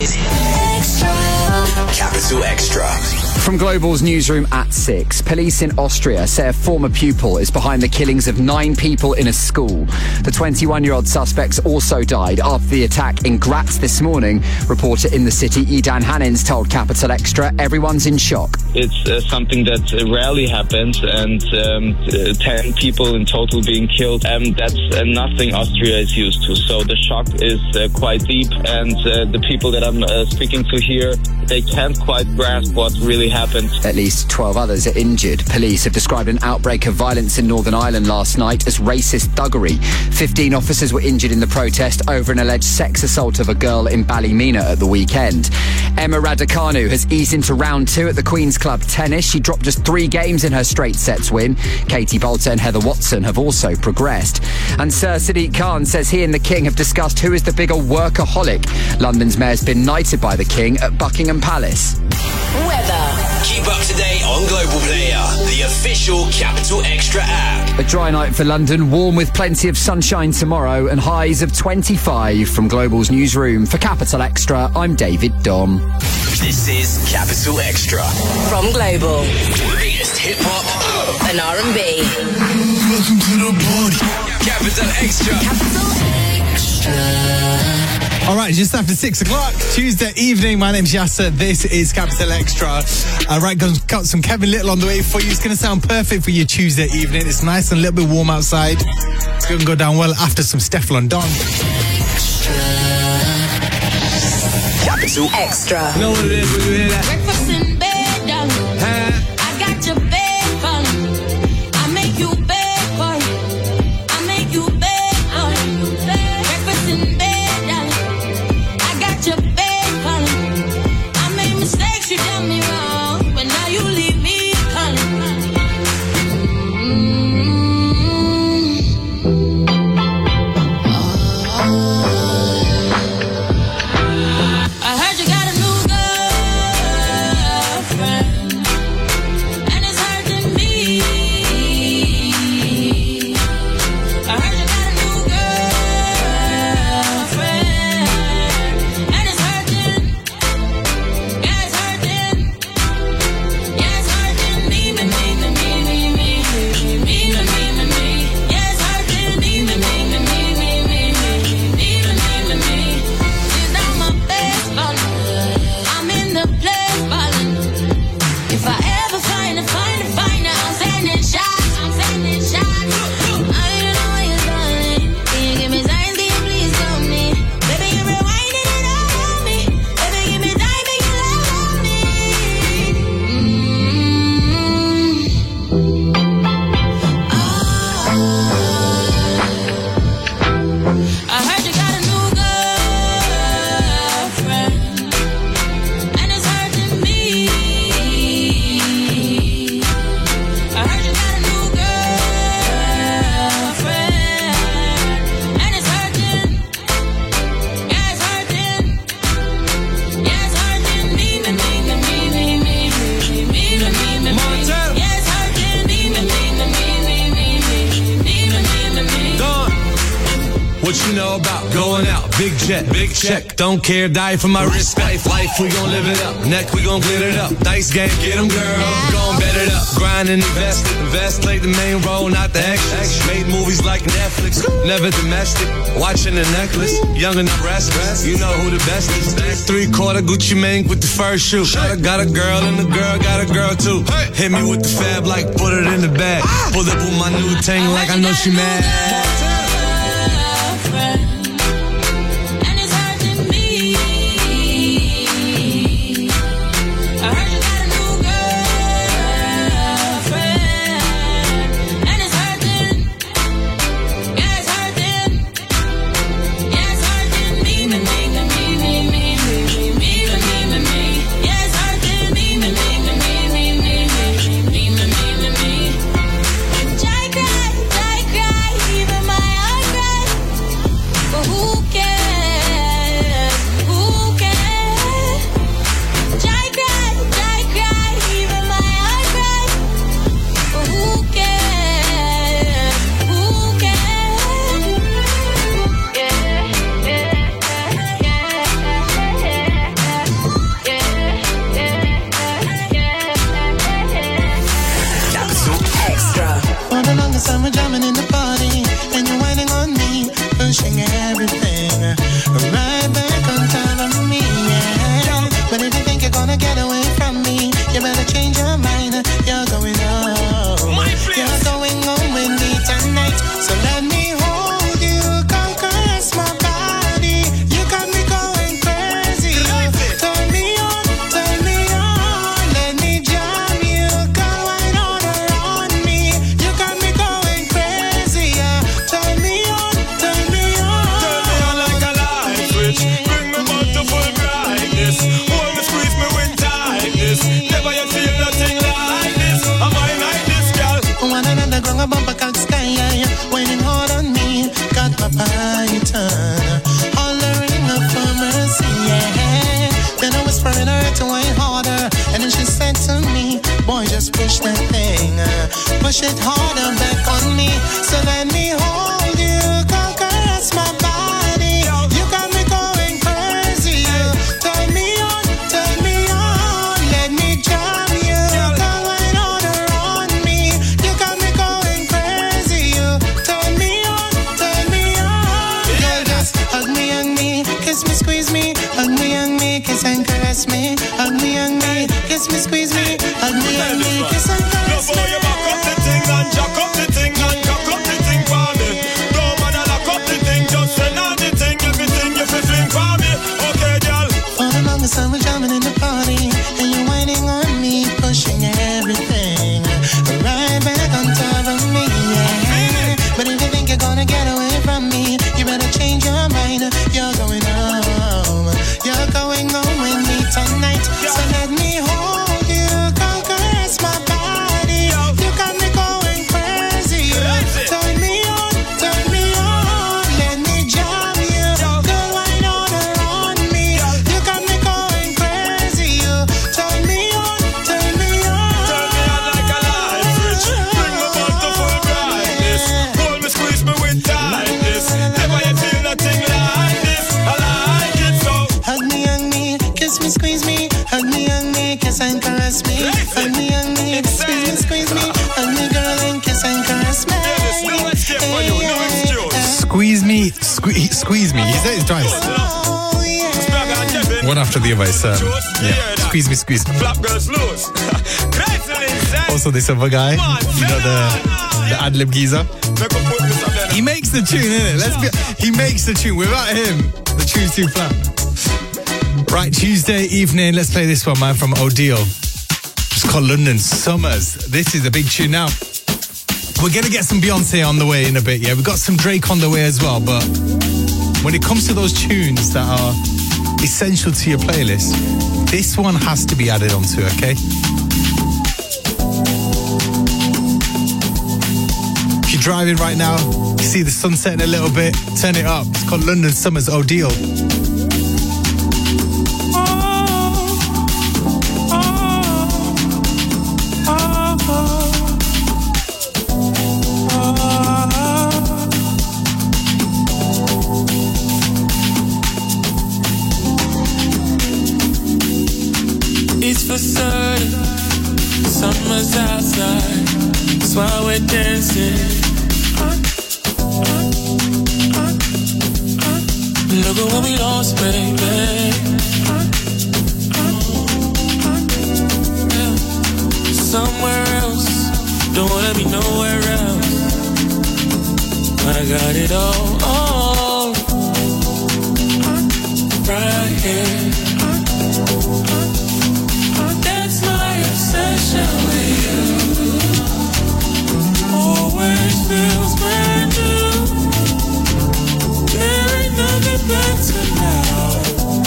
is Capital Extra. From Global's newsroom at 6, police in Austria say a former pupil is behind the killings of 9 people in a school. The 21-year-old suspects also died after the attack in Graz this morning. Reporter in the city, Idan Hanins, told Capital Extra everyone's in shock. It's something that rarely happens, and 10 people in total being killed. That's nothing Austria is used to. So the shock is quite deep, and the people that I'm speaking to here, they can't quite grasp what really happened. At least 12 others are injured. Police have described an outbreak of violence in Northern Ireland last night as racist thuggery. 15 officers were injured in the protest over an alleged sex assault of a girl in Ballymena at the weekend. Emma Raducanu has eased into round 2 at the Queen's Club Tennis. She dropped just 3 games in her straight sets win. Katie Bolter and Heather Watson have also progressed. And Sir Sadiq Khan says he and the King have discussed who is the bigger workaholic. London's mayor's been knighted by the King at Buckingham Palace. Weather. Keep up to date on Global Player, the official Capital Extra app. A dry night for London, warm with plenty of sunshine tomorrow and highs of 25. From Global's newsroom for Capital Extra, I'm David Dom. This is Capital Extra. From Global. Latest hip-hop and R&B. Welcome to the party. Capital Extra. Capital Extra. All right, just after 6 o'clock, Tuesday evening. My name's Yasser. This is Capital Extra. Right, got some Kevin Little on the way for you. It's going to sound perfect for your Tuesday evening. It's nice and a little bit warm outside. It's going to go down well after some Stefflon Don. Capital Extra. Know what it is when you hear that? Breakfast in bed, darling. I got your bed calling. I make you bed for you. I make you bed for you. Breakfast in bed, darling. I got your bed calling. I made mistakes, you done me wrong, but now you leave me calling. I heard you got a new girlfriend, and it's hurting me. I heard you got a new girlfriend, and it's hurting. Yeah, it's hurting. Yeah, it's hurting me, me. Yeah, it's hurting me, me. She's not my best friend. I'm in the place falling. If I ever find her, I'm sending shots. I don't know what you're darling. Can you give me signs? Can you please tell me? Baby, you're rewinding it all on me. Baby, give me time, make you love on me. I heard you got a new girlfriend, and it's hurting me. I heard you got a new girlfriend, and it's hurting. Yeah, it's hurting. Yeah, it's hurting me, me. Yeah, it's hurting me, me. Dawn. What you know about going out? Big check, don't care, die for my respect. Life, we gon' live it up. Neck, we gon' glitter it up. Dice game, get them, girl. Gon' bet it up. Grind and invest, played the main role, not the extras. Made movies like Netflix, never domestic. Watching the necklace, young and I'm restless. You know who the best is. 3/4 Gucci Mane with the first shoe. Got a girl and the girl got a girl too. Hit me with the fab like put it in the bag. Pull up with my new tank like I know she mad. And it's hurting me. I heard you got a new girlfriend, and it's hurting. Yeah, it's hurting. Yeah, it's hurting me, me. Yeah, it's hurting me, me. Jai cry, even my just push that thing. Push it harder back on me. So let me hold you, caress my body. You got me going crazy. Turn me on, let me jam you. Come right on around me. You got me going crazy. Turn me on. Girl, just hug me, kiss me, squeeze me. Hug me, kiss and caress me. Hug me, kiss me, squeeze me. Hug me, kiss and caress me. You back up the thing and jack up the thing and cock up the thing for me. Don't bother lock up the thing, just send out the thing, everything you feel fling for me. Okay, girl. For the longest time we're jamming in the party, and you're whining on me, pushing everything right back on top of me. Yeah. But if you think you're gonna get away from me, you better change your mind. You're going home. You're going home with me tonight. So let me hold you, caress my body. You got me going crazy. Turn me on, let me jam you. Go right on around me. You got me going crazy. Turn me on. Turn me on like a light switch. Bring me back to full brightness. Hold me, squeeze me with tightness. Never you feel nothing like this. I like it so. Hug me, kiss me, squeeze me. Hug me, kiss and caress me. Hug me, squeeze me. Hug me, girl, and kiss and caress me. There's no escape for you, no excuse. Squeeze me. He said it twice. Oh, yeah. One after the other. Yeah. Squeeze me. Flap girls loose. Crazy inside. Also, this other guy, you know, the ad-lib geezer. He makes the tune, innit? He makes the tune. Without him, the tune's too flat. Right, Tuesday evening, let's play this one, man, from Odile. It's called London Summers. This is a big tune now. We're going to get some Beyonce on the way in a bit, yeah? We've got some Drake on the way as well, but when it comes to those tunes that are essential to your playlist, this one has to be added onto, okay? If you're driving right now, you see the sun setting a little bit, turn it up. It's called London Summers, Odile. It's for certain, summer's outside, that's why we're dancing. Look at what we lost, baby. Somewhere else, don't wanna be nowhere else. I got it all right here. That's my obsession with you. Always feels brand new. There ain't nothing better now.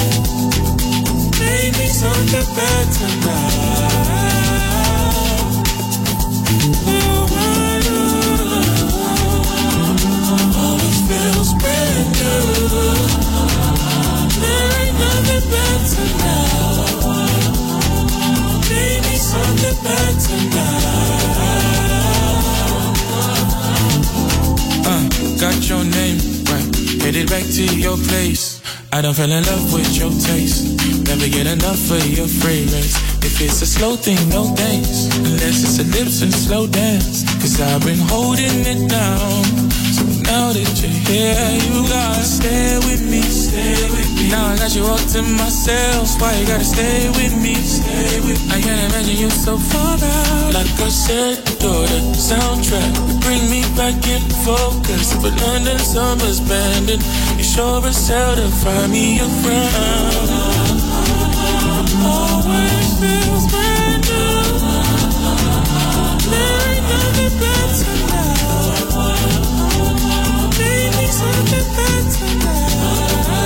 Maybe something better now. Always feels brand new. There ain't nothing better now. Maybe something better now. Got your name right, headed back to your place. I done fell in love with your taste. Never get enough of your fragrance. If it's a slow thing, no thanks. Unless it's a lips and slow dance. Cause I've been holding it down. So now that you're here, you gotta stay with me. Stay with me. Now I got you all to myself. Why you gotta stay with me? Stay with me. I can't imagine you so far out. Like I said, you're the soundtrack. Bring me back in focus. But London Summers bandit. You sure as hell to find me around. Always feels brand new. There ain't nothing better now. Maybe something better now.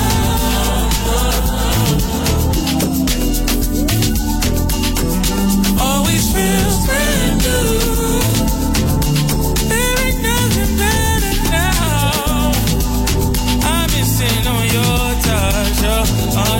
Always feels brand new. There ain't nothing better now. I'm missing on your touch,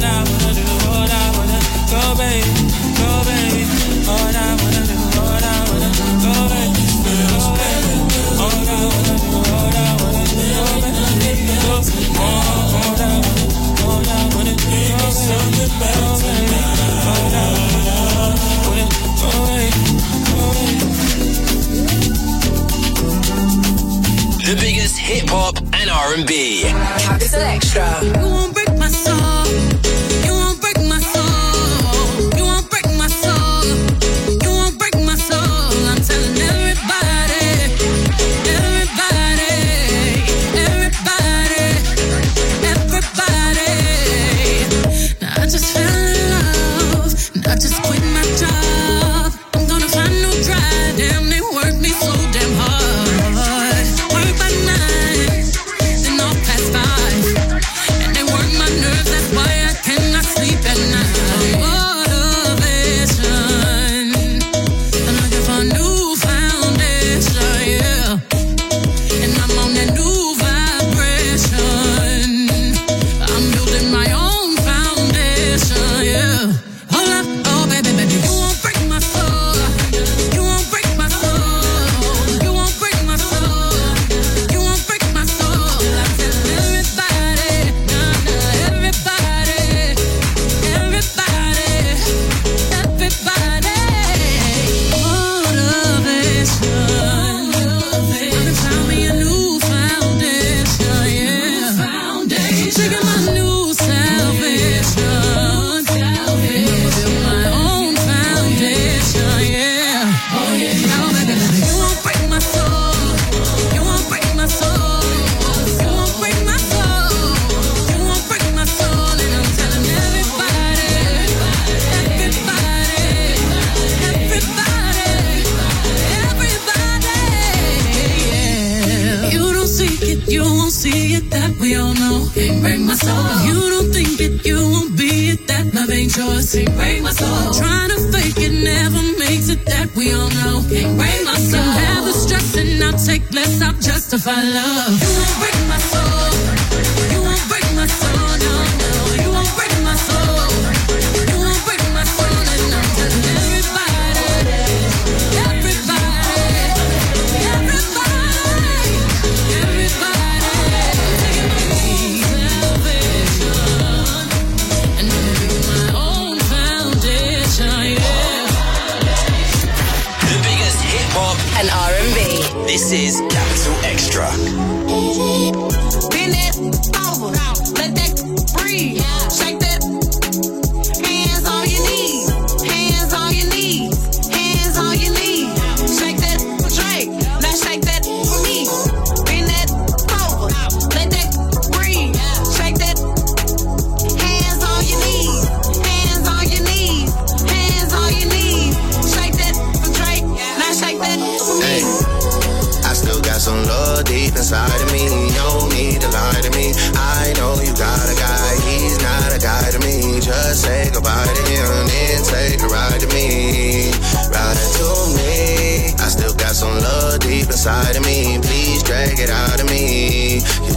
R&B. Capital Extra. You won't break my soul. You won't break my soul. You won't break my soul. You won't break my soul. I'm telling everybody, everybody, everybody, everybody. Now I just fell in love. And I just quit my job. I'm gonna find no drive. Damn, they work me so damn hard. Work by 9, then off past 5. And they work my nerves, that's why I cannot sleep at night. Motivation. I'm looking for a new foundation, yeah. And I'm on that new vibration. I'm building my own foundation, yeah. Hold up, oh baby, baby, you won't break my soul. You won't break my soul. You won't break my soul. You won't break my soul. I'm telling everybody, nah, nah, everybody, everybody, everybody. Motivation. I'm found me a new foundation, yeah. Foundation. Taking my new salvation. Build my own foundation, yeah. Oh yeah. Now, baby, you won't break my soul. You won't break my soul. You won't break my soul. You won't break my soul. And I'm telling everybody, everybody, everybody, yeah. You don't seek it, you won't see it, that we all know. Can't break my soul. You don't think it, you won't be it, that love ain't yours. Can't break my soul. Trying to fake it never makes it, that we all know. Can't break my soul. Have the stress and I'll take less, I'll justify love. You won't break my soul. You won't break my soul, no, no. You won't break my soul. You won't break my soul. And I'm telling everybody, everybody, everybody, everybody. Taking my own salvation. And I'm building my own foundation, yeah. The biggest hip hop And R&B. This is Capital Extra. Bend that over, let that breathe. Shake that. Hands on your knees, hands on your knees, hands on your knees. Shake that for Drake, now shake that for me. Bend that over, let that breathe. Shake that. Hands on your knees, hands on your knees, hands on your knees. Shake that for Drake, now shake that for me. I still got some love deep inside of me. You don't need to lie to me. I know you got a guy, he's not a guy to me. Just say goodbye to him, then take a ride to me. Ride to me. I still got some love deep inside of me. Please drag it out of me. You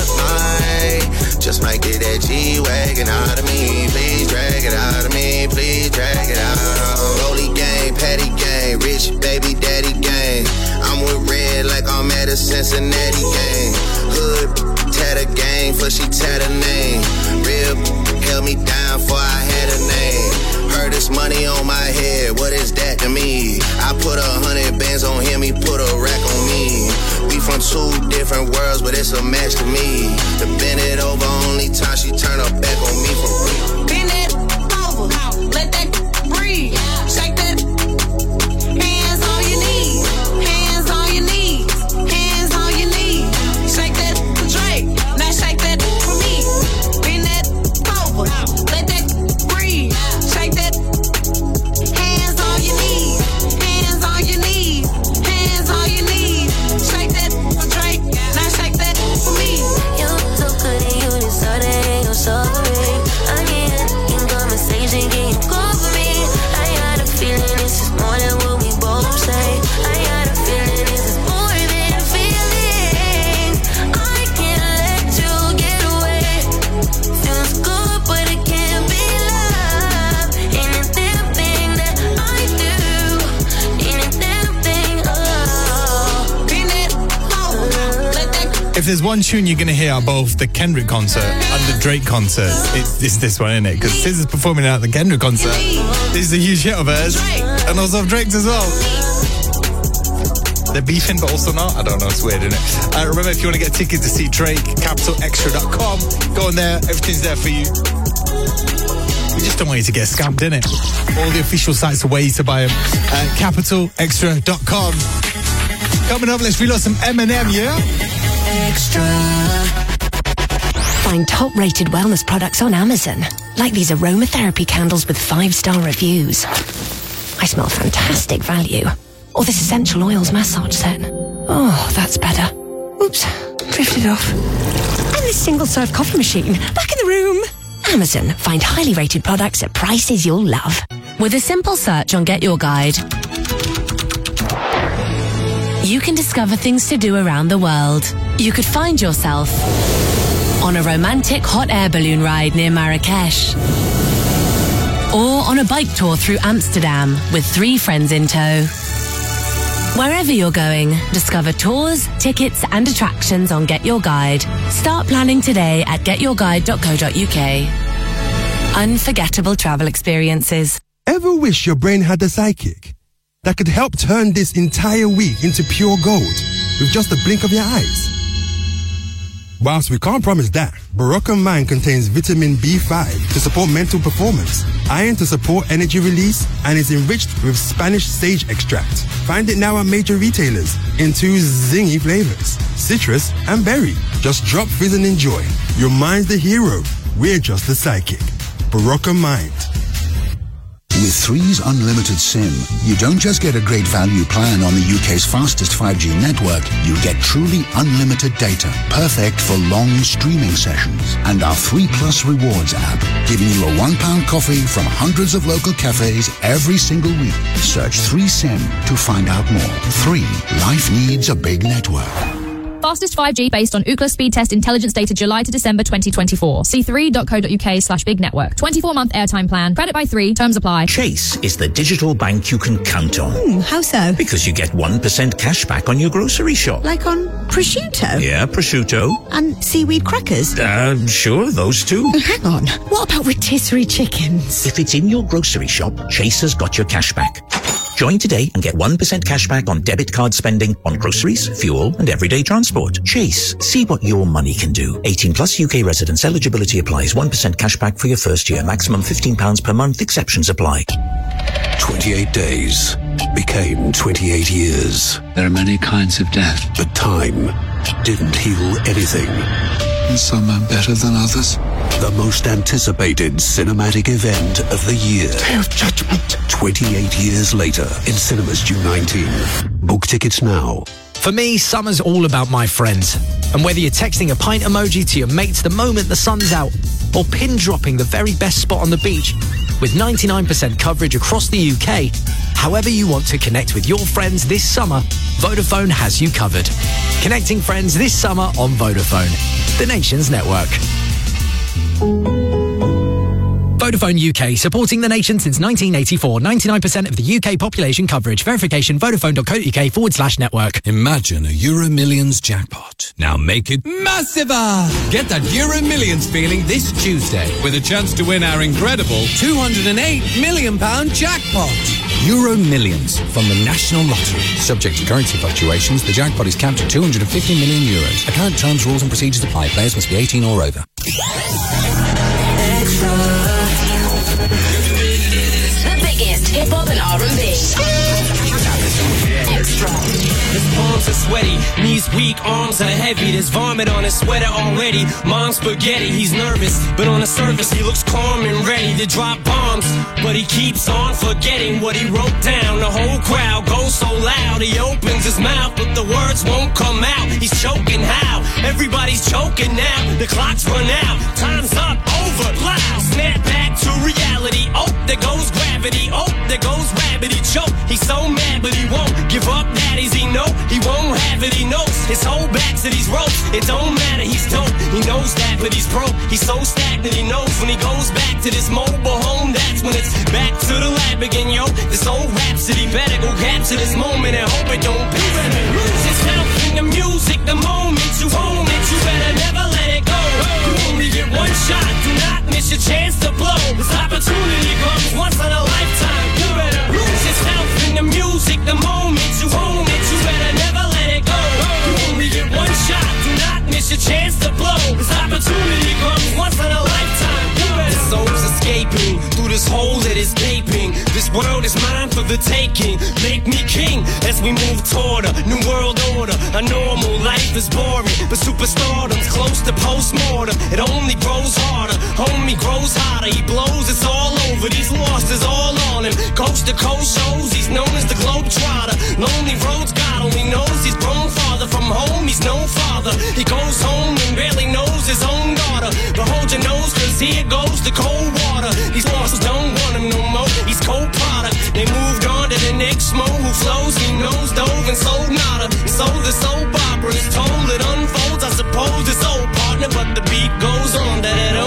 just might get that G-Wagon out of me. Please drag it out of me. Please drag it out. Rolly gang, patty gang, rich baby daddy gang. I'm with Red like I'm at a Cincinnati game. Hood, tatter gang, for she tatter name. Real held me down for I had a name. Heard this money on my head, what is that to me? I put 100 bands on him, he put a rack on me. We from two different worlds, but it's a match to me. To bend it over, only time she turn her back on me for free. Bend it over, let that breathe. Shake that. Hands on your knees, hands on your knees, hands on your knees. Shake that for Drake, now shake that for me. Bend that over, let that breathe. Shake that. Hands on your knees, hands on your knees, hands on your knees. Shake that for Drake, now shake that for me. You so good and you decided you're sorry. I get in conversation, can you call for me? I got a feeling this is more than what we both say. I got a feeling this is more than a feeling. I can't let you get away. Feels good, but it can't be love. Ain't a damn thing that I do. Ain't a damn thing, oh. Bend it over, let that. If there's one tune you're going to hear at both the Kendrick concert and the Drake concert, it's this one, isn't it? Because SZA's performing at the Kendrick concert. This is a huge hit of hers. And also of Drake's as well. they're beefing, but also not. I don't know. It's weird, isn't it? Remember, if you want to get tickets to see Drake, capitalextra.com. Go on there. Everything's there for you. We just don't want you to get scammed, innit? All the official sites are ways to buy them. Capitalextra.com. Coming up, let's reload some Eminem, yeah? Extra. Find top-rated wellness products on Amazon, like these aromatherapy candles with 5-star reviews. I smell fantastic value. Or this essential oils massage set. Oh, that's better. Oops, drifted off. And this single-serve coffee machine, back in the room. Amazon, find highly rated products at prices you'll love. With a simple search on Get Your Guide, you can discover things to do around the world. You could find yourself on a romantic hot air balloon ride near Marrakesh, or on a bike tour through Amsterdam with 3 friends in tow. Wherever you're going, discover tours, tickets and attractions on Get Your Guide. Start planning today at getyourguide.co.uk. Unforgettable travel experiences. Ever wish your brain had a sidekick that could help turn this entire week into pure gold with just a blink of your eyes? Whilst we can't promise that, Barocca Mind contains vitamin B5 to support mental performance, iron to support energy release, and is enriched with Spanish sage extract. Find it now at major retailers in 2 zingy flavors, citrus and berry. Just drop fizz and enjoy. Your mind's the hero. We're just the sidekick. Barocca Mind. With 3's Unlimited SIM, you don't just get a great value plan on the UK's fastest 5G network, you get truly unlimited data, perfect for long streaming sessions. And our 3 Plus Rewards app, giving you a £1 coffee from hundreds of local cafes every single week. Search 3SIM to find out more. 3. Life needs a big network. Fastest 5G based on Ookla speed test intelligence data July to December 2024. See 3.co.uk/big network. 24-month airtime plan. Credit by 3. Terms apply. Chase is the digital bank you can count on. How so? Because you get 1% cash back on your grocery shop. Like on prosciutto? Yeah, prosciutto. And seaweed crackers? Sure, those 2. Hang on. What about rotisserie chickens? If it's in your grocery shop, Chase has got your cash back. Join today and get 1% cash back on debit card spending on groceries, fuel and everyday transport. Chase. See what your money can do. 18 plus UK residents. Eligibility applies. 1% cash back for your first year. Maximum £15 per month. Exceptions apply. 28 days became 28 years. There are many kinds of death, but time didn't heal anything. And some are better than others. The most anticipated cinematic event of the year. Day of Judgment. 28 years later in cinemas June 19. Book tickets now. For me, summer's all about my friends. And whether you're texting a pint emoji to your mates the moment the sun's out, or pin dropping the very best spot on the beach, with 99% coverage across the UK, however you want to connect with your friends this summer, Vodafone has you covered. Connecting friends this summer on Vodafone, the nation's network. Vodafone UK, supporting the nation since 1984. 99% of the UK population coverage. Verification, vodafone.co.uk/network. Imagine a Euro Millions jackpot. Now make it massiver! Get that Euro Millions feeling this Tuesday with a chance to win our incredible £208 million jackpot. Euro Millions from the National Lottery. Subject to currency fluctuations, the jackpot is capped at €250 million. Account terms, rules and procedures apply. Players must be 18 or over. The biggest hip-hop and R&B. Extra. His palms are sweaty, knees weak, arms are heavy. There's vomit on his sweater already. Mom's spaghetti, he's nervous, but on the surface he looks calm and ready to drop bombs. But he keeps on forgetting what he wrote down. The whole crowd goes so loud, he opens his mouth, but the words won't come out. He's choking how? Everybody's choking now. The clock's run out, time's up, over, loud. Snap back to reality. Oh, there goes gravity. Oh, there goes rabbit. He choke. He's so mad, but he won't give up. Daddies, he know he won't have it. He knows his whole back to these ropes. It don't matter. He's dope. He knows that, but he's broke. He's so stagnant. He knows when he goes back to this mobile home, that's when it's back to the lab again, yo. This old rhapsody better go capture this moment and hope it don't be. Lose yourself in the music, the moment you own it. You better never let it go. You only get one shot. Do not miss your chance to blow. This opportunity comes once in a lifetime. You better lose yourself in the music, the moment you own it. You better never this hole that is gaping. This world is mine for the taking. Make me king as we move toward a new world order. A normal life is boring, but superstardom's close to postmortem. It only grows harder, homie grows hotter. He blows, it's all over. These losses all on him. Coast to coast shows, he's known as the Globetrotter. Lonely roads, God only knows he's grown farther from home. He's no father. He goes home and barely knows his own daughter. But hold your nose, cause here goes the cold water. These losses don't want him no more. He's cold product. They moved on to the next mo who flows. He knows dove and sold nada. And so the soap opera is told. It unfolds, I suppose it's old partner, but the beat goes on.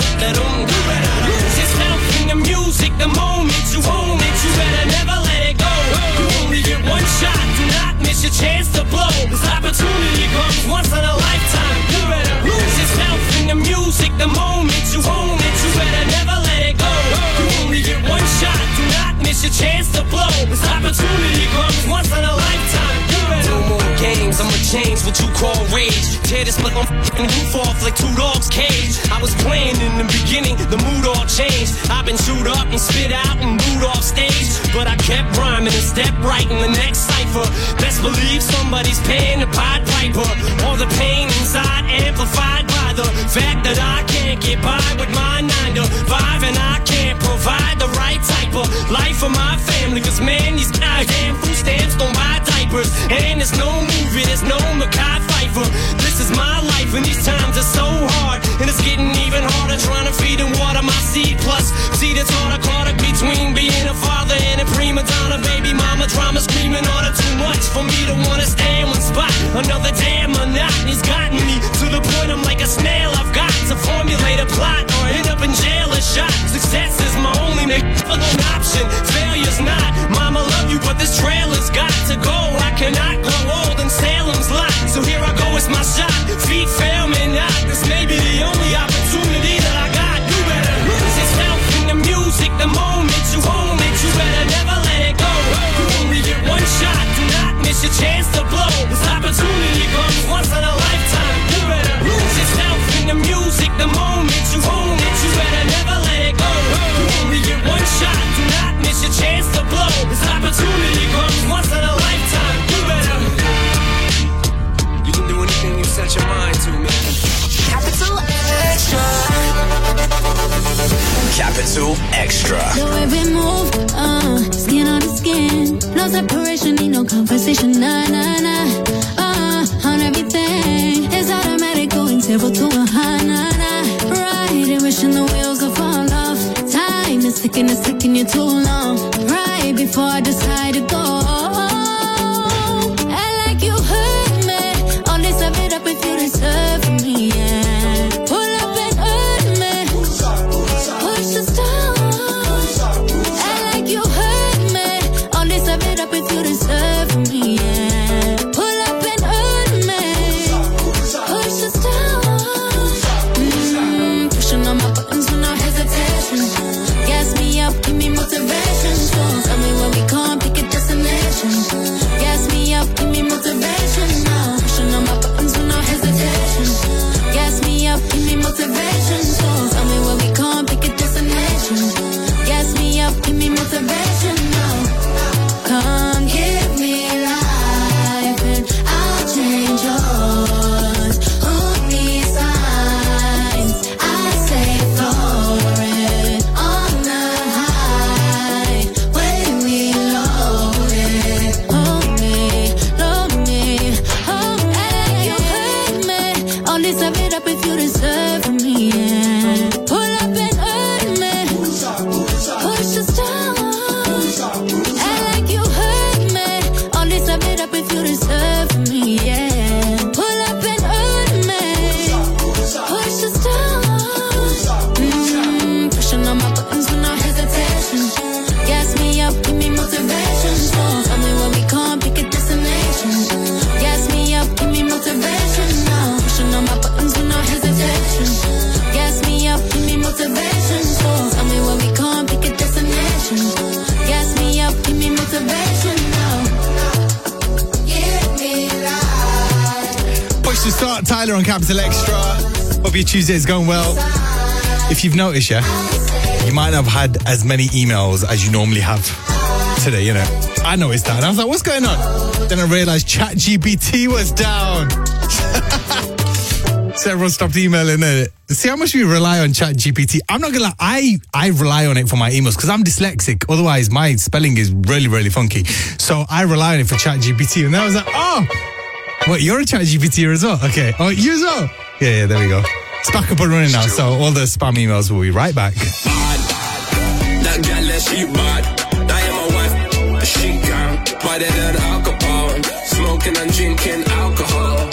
You better lose yourself in the music. The moment you own it, you better never let it go. You only get one shot, do not miss your chance to blow. This opportunity comes once in a lifetime. You better lose yourself in the music. The moment you own it, you better never let it go. You only get one shot, do not miss your chance to blow. This opportunity comes once in a lifetime. You better no more games, I'ma change what you call rage. Tear this like I'm f***ing roof off like two dogs' cage. I was playing in the beginning, the mood all changed. I've been chewed up and spit out and booed off stage, but I kept rhyming and stepped right in the next cipher. Best believe somebody's paying the Pied Piper. All the pain inside amplified by the fact that I can't get by with my 9 to 5, and I can't provide the right type of life for my family. Cause man, these goddamn food stamps don't buy diapers, and there's no movie, there's no Mekhi Phifer. This is my life and these times are so hard, and it's getting even harder trying to feed and water my seed. Plus, see the tartar caught between being a father and a prima donna. Baby mama drama screaming order too much for me to wanna stay in one spot. Another damn monotony's gotten me to the point I'm like a snail. I've got to formulate a plot or end up in jail or shot. Success is my only option, failure's not. Mama love you, but this trailer's got to go. I cannot grow old in Salem's Lot, so here I go, it's my shot. Feet fail me not, this may be the only opportunity that I got. You better lose yourself in the music. The moment you own it, you better never let it go. You only get one shot, do not miss your chance to blow. This opportunity comes once in a lifetime. You better lose yourself in the music. The moment you own it, you better never let it go. You only get one shot, do not miss your chance to blow. This opportunity comes once in a lifetime. You better. You can do anything you set your mind to, man. Capital Extra. Capital Extra. The way we move, skin on the skin. No separation, need no conversation. Nah, nah, nah. On everything. It's automatic, going table to a high, nah, nah. Right, wishing the wheels will fall off. Time is ticking, it's taking you too long. Right before I decide to go. I like you hurt me. Only serve it up if you deserve me, yeah. Pull up and hurt me. Push the stars. I like you hurt me. Only serve it up if you deserve me, yeah. Pull up and hurt me. Push the stars. Pushing on my buttons with no hesitation. Gas me up, give me motivation. So tell me where we can't pick a destination. Gas me up, give me motivation now. Pushing on my buttons with no hesitation. Gas me up, give me motivation. So tell me where we can't pick a destination. Gas me up, give me motivation now. Come give me life and I'll change yours. Who needs signs? I say floating on the high when we load it. Hold me, hold me, you hurt me. Only serve it up if you deserve me, yeah. Pull up and hurt me. Push the stars. I like you hurt me. Only serve it up if you deserve me, yeah. Pull up and hurt me. Push the stars. Pushing on my buttons with no hesitation. Gas me up, give me motivation. So tell me where we can't pick a destination. Gas me up, give me motivation now. Pushing on my buttons with no hesitation. Gas me up, give me motivation. So tell me where we can't pick a destination. Gas me up, give me motivation now. Give me life. Push to start, Tyler on Capital Extra. Hope your Tuesday is going well. If you've noticed, yeah, you might not have had as many emails as you normally have today, you know. I noticed that. And I was like, what's going on? Then I realized ChatGPT was down. So everyone stopped emailing it. See how much we rely on ChatGPT. I'm not gonna lie, I rely on it for my emails because I'm dyslexic. Otherwise, my spelling is really, really funky. So I rely on it for ChatGPT. And then I was like, oh, what, you're a ChatGPT as well? Okay. Oh, you as well? Yeah, there we go. It's back up and running now. So all the spam emails will be right back. That girl, she bad. I am my wife. She can. Better than alcohol. Smoking and drinking alcohol.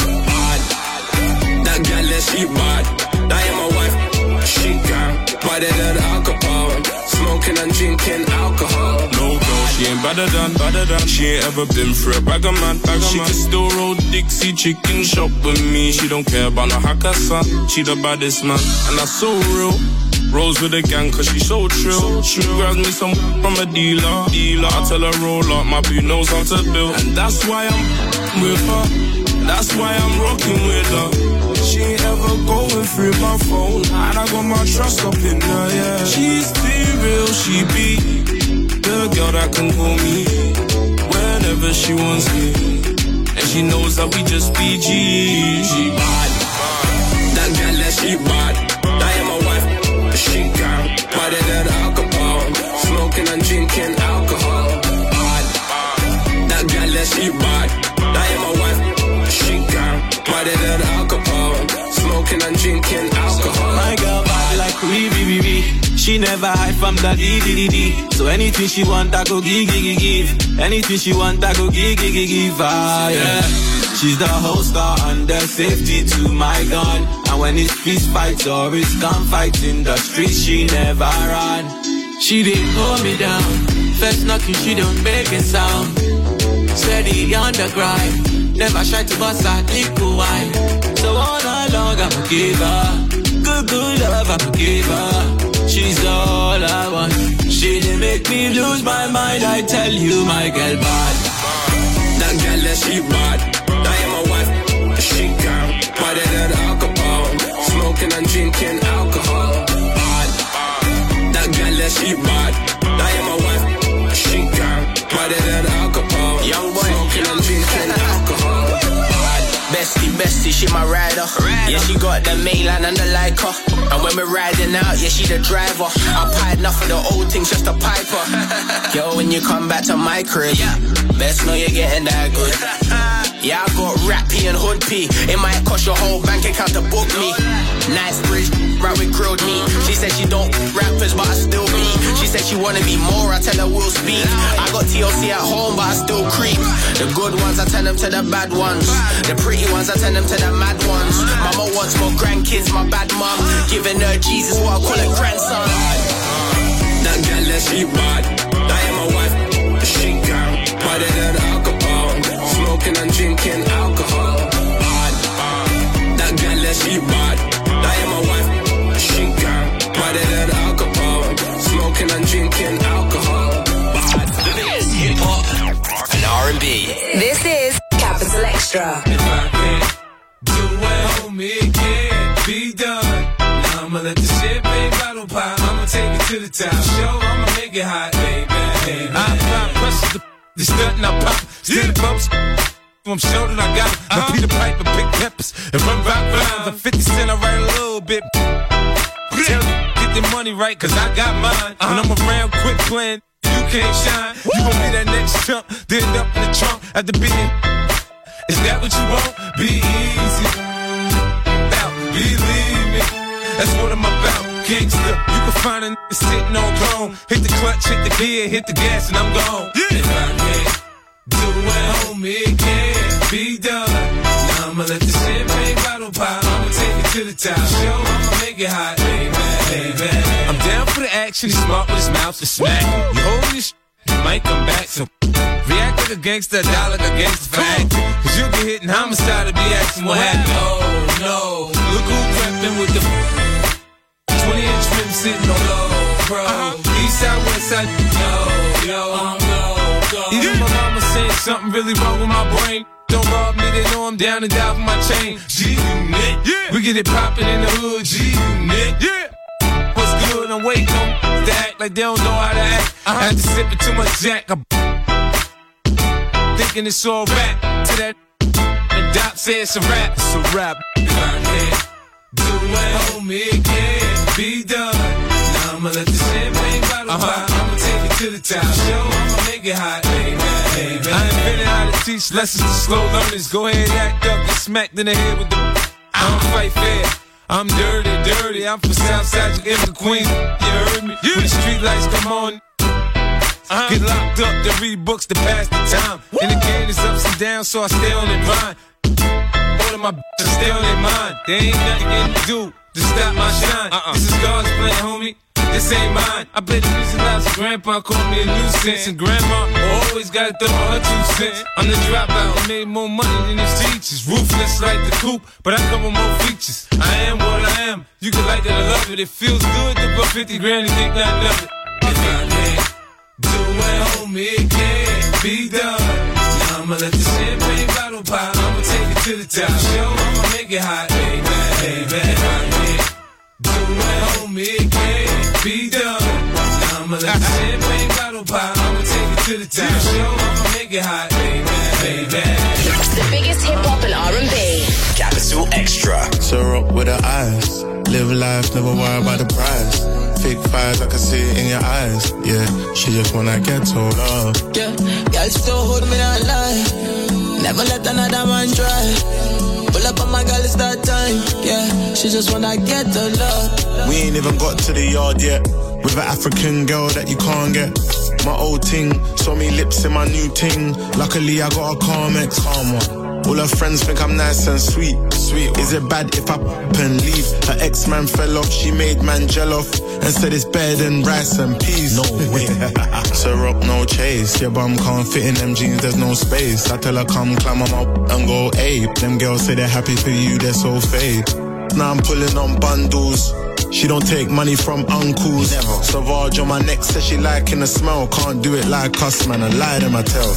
That girl, she bad. I am my wife. She can. Better than alcohol. Smoking and drinking alcohol. No girl, she ain't better than. She ain't ever been through a bag of man. She can still roll Dixie chicken shop with me. She don't care about no hacker son. She the baddest man, and that's so real. Rolls with a gang cause she so trill. She grabs me some from a dealer. I tell her roll up, my boo knows how to build. And that's why I'm with her. That's why I'm rocking with her. She ain't ever going through my phone, and I got my trust up in her, yeah. She's too real, she be the girl that can call me whenever she wants me. And she knows that we just be G's. She bad. That girl, she bad. I am my wife. She can. Better than alcohol. Smoking and drinking alcohol. Bad. That girl, she bad. I am my wife. She can. Better than alcohol. Smoking and drinking alcohol. My girl bad like we. She never hide from the D. So anything she want, I go give. Anything she want, I go give. Ah, yeah. She's the whole star under safety to my gun. And when it's peace fights or it's gunfights in the streets, she never run. She didn't hold me down. First knocking, she don't make a sound. Steady on the grind. Never try to bust a nickel wine. So all night long, I'ma give her good love, I'ma give her. She's all I want. She didn't make me lose my mind. I tell you, my girl bad. That girl, she bad. I am my wife. She can. Better than alcohol. Smoking and drinking alcohol. Bad. That girl, she bad. I am my wife. She can. Better than alcohol. Young boy. Smoking and drinking alcohol. Bestie, she my rider. Yeah, she got the mainline and the Leica. And when we're riding out, yeah, she the driver. I pied enough of the old things just to pipe her. Yo, when you come back to my crib, best know you're getting that good. Yeah, I got Rat P and Hood P. It might cost your whole bank account to book me. Nice bridge, right with grilled meat. She said she don't rappers, but I still be. She said she wanna be more, I tell her we'll speak. I got TLC at home, but I still creep. The good ones, I tell them to the bad ones. The pretty ones, I tell them to the mad ones. Mama wants more grandkids, my bad mum. Giving her Jesus, what I call a grandson. That girl, she bad. I am my wife. She can. Better than alcohol. Smoking and drinking alcohol. Bad. That girl, she bad. I am my wife. She can. Better than alcohol. Smoking and drinking alcohol. Bad. This hip hop and R&B. This is Capital Extra. If I can't do it, homie, it can't be done. Now I'ma let the champagne bottle pop. I'ma take it to the top. Show, I'ma make it hot, baby. I apply pressure, the stunt and I pop. Still the bumps. I'm sure that I got it. I beat the pipe and pick peppers and run rock rounds. I'm 50 cent, I write a little bit. Tell me, get the money right, cause I got mine. When I'm around, quit playing, you can't shine. You gon' be that next chump, then end up in the trunk at the beginning. Is that what you want? Be easy. Now, believe me, that's what I'm about. Gangsta, you can find a nigga sitting on throne. Hit the clutch, hit the gear, hit the gas, and I'm gone. Yeah. If I can't do it, homie, it can't be done. Now I'ma let the champagne bottle pop. I'ma take it to the top. Show, I'ma make it hot, baby. I'm down for the action. He's smart with his mouth to smack. You hold this shit, might come back, so react like a gangster, die like a gangster fact. Cause you'll get hit in homicide to be asking what happened. No, look who reppin' with the 20-inch rim sitting on low, bro. East side, west side, yo, even my mama saying something really wrong with my brain. Don't rob me, they know I'm down and down for my chain. G-Unit, yeah. We get it poppin' in the hood, G-Unit, yeah. What's good, tryna wait, they act like they don't know how to act. I had to sip it too much Jack. Thinking it's all rap. To that, the doc said it's a rap. It's a rap. Do it, homie, it can't be done. Now I'ma let the champagne bottle pop. I'ma take it to the top. Show, I'ma make it hot, baby. I invented how to teach lessons to slow learners. Go ahead, act up, get smacked in the head with the. I don't fight fair. I'm dirty. I'm from Southside, you in the Queen. You heard me? When the street lights come on. Get locked up to read books to pass the time. And the game is ups and downs, so I stay on the grind. All of my bitches stay on their mind. There ain't nothing to do to stop my shine. This is God's plan, homie. This ain't mine. I bet the reason loud so grandpa called me a nuisance. And grandma always gotta throw her 2 cents. I'm the dropout who made more money than his teachers. Ruthless like the coupe, but I come with more features. I am what I am. You can like it or love it. It feels good to put 50 grand and think not love it. If I can't do it, homie, it can't be done. Now I'ma let the champagne bottle pop. I'ma take it to the top. Show, I'ma make it hot, baby. If I can't do it, homie, it can't be done. Now I'ma let the champagne bottle pop. I'ma take it to the top. Show, I'ma make it hot, baby. The biggest hip hop and R&B. Capital Extra. So rock with her eyes. Live life, never worry about the price. Fake fires, I can see it in your eyes. Yeah, she just wanna get told off. Yeah, girl still hold me that lie. Never let another man try. Pull up on my girl, it's that time. Yeah, she just wanna get the love. We ain't even got to the yard yet. With an African girl that you can't get. My old ting, saw me lips in my new ting. Luckily I got a calm ex, calm one. All her friends think I'm nice and sweet. Is it bad if I up and leave? Her ex-man fell off, she made man gel off and said it's better than rice and peas. No way. So rock, no chase. Your bum can't fit in them jeans, there's no space. I tell her come climb on my and go ape. Them girls say they're happy for you, they're so fake. Now I'm pulling on bundles. She don't take money from uncles. Never. Savage on my neck says she liking the smell. Can't do it like us, man, I lie to my tell.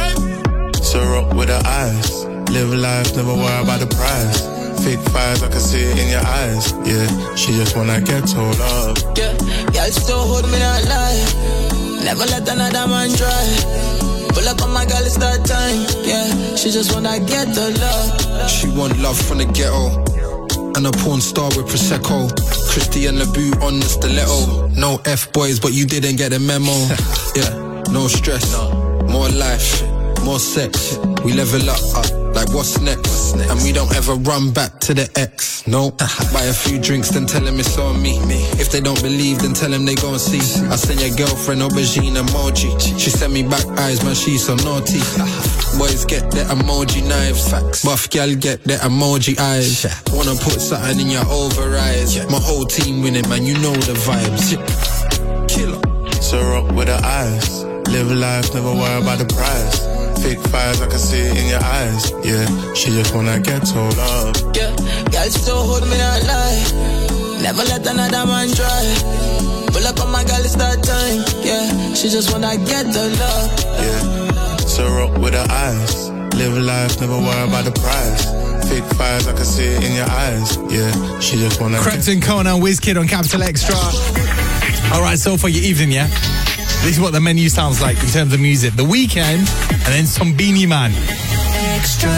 So rock with her eyes. Live life, never worry about the price. Fake fires, I can see it in your eyes. Yeah, she just wanna get told off. Yeah, girl still hold me that lie. Never let another man try. Pull up on my girl, it's that time. Yeah, she just wanna get the love. She want love from the ghetto. And a porn star with Prosecco. Christian LeBout on the stiletto. No F-boys, but you didn't get the memo. Yeah, no stress, more life, more sex. We level up, like what's next? And we don't ever run back to the ex, no. Buy a few drinks, then tell them it's on me. If they don't believe, then tell them they gon' see. I send your girlfriend aubergine emoji. She sent me back eyes, man, she's so naughty. Boys get the emoji knives. Buff gal get the emoji eyes. Wanna put something in your overrides. My whole team winning, man, you know the vibes. Killer. So rock with her eyes. Live life, never worry about the price. Fake fires, I can see it in your eyes. Yeah, she just wanna get told off. Yeah, girl still hold me that lie. Never let another man try. Pull up on my girl, it's that time. Yeah, she just wanna get the love. Yeah, so rock with her eyes. Live life, never worry about the price. Fake fires, I can see it in your eyes. Yeah, she just wanna Crept & Kona, WizKid on Capital Extra. Alright, so for your evening, yeah? This is what the menu sounds like in terms of music. The Weeknd and then some Beanie Man. Extra.